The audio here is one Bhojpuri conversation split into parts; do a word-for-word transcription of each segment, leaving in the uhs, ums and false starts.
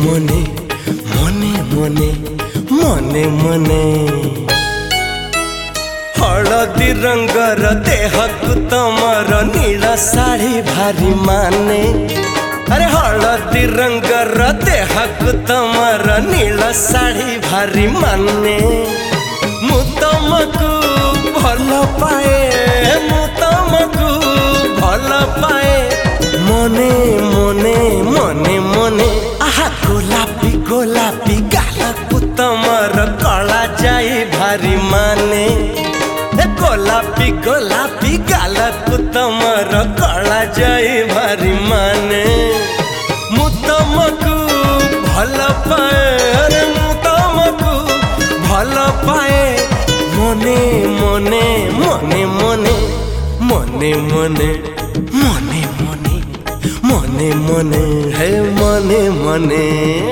मने मने मने मने मने हलदी रंगर देहकु तमर नीला साड़ी भारी माने। अरे हलदी रंगर देहकु तमर नीला साड़ी भारी माने। मु तमकु भल पाए मु तमकु भल पाए मने मने मने मने। आहा गोलापी गोलापी गालकु तमर कला जाई भारी माने। गोलापी गोलापी गालकु तमर कला जाई भारी माने। मु तमकु भल पाए अरे मु तमकु भल पाए मने मने मने मने मने मने मने मने मने मने है मने मने।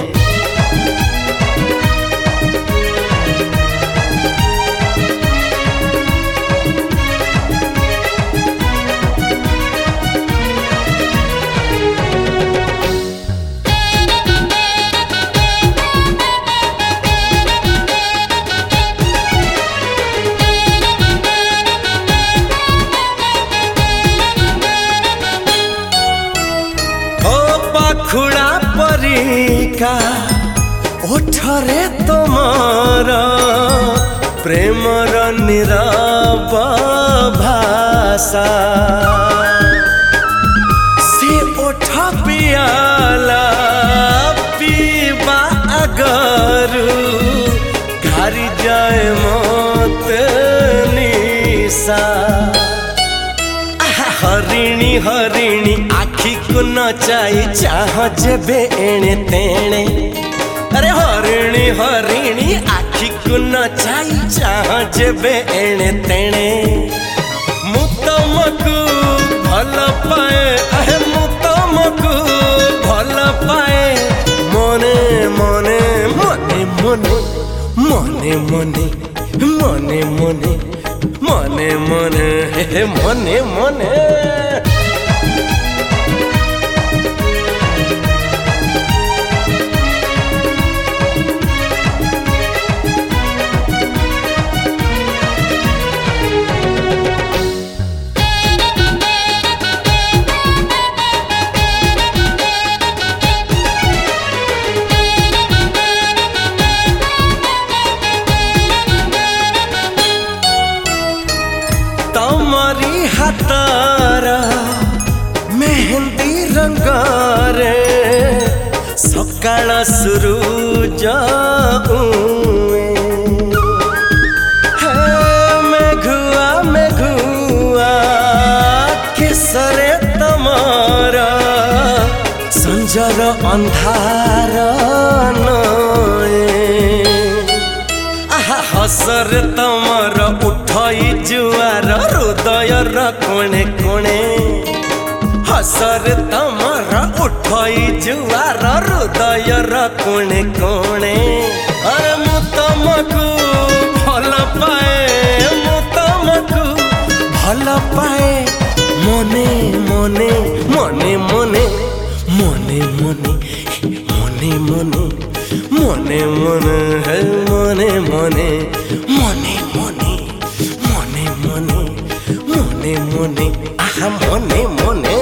खुड़ा परिका ओठरे तमर प्रेमर नीरव भाषा। से ओठ पियाला पीबा अगरु घारी जाए मत निशा। हरिणी हरिणी आखी को नचाई चाह जेबे एणे तेणे। अरे हरिणी हरिणी आखी को नचाई चाह जेबे एणे तेणे। मु तमकु भल पाए अहे मु तमकु भल पाए मने मने मने मने मने मने मने मने मने मने हे मने मने। तमरी हातार मेहंदी रंगारे सकाळ सुरुज हे मेघुआ मेघुआ केसरे तमर संजर अंधार हसर तमर उठई जुआर हृदयर कोणे कोणे। हसर तमर उठई जुआर हृदयर कोणे कोणे। अरे मु तमकु भल पाए मु तमकु भल पाए मने मने मने मने मने मने मने मने मने मने है मने मने मने मने मने मने मने मने आहा मने मने।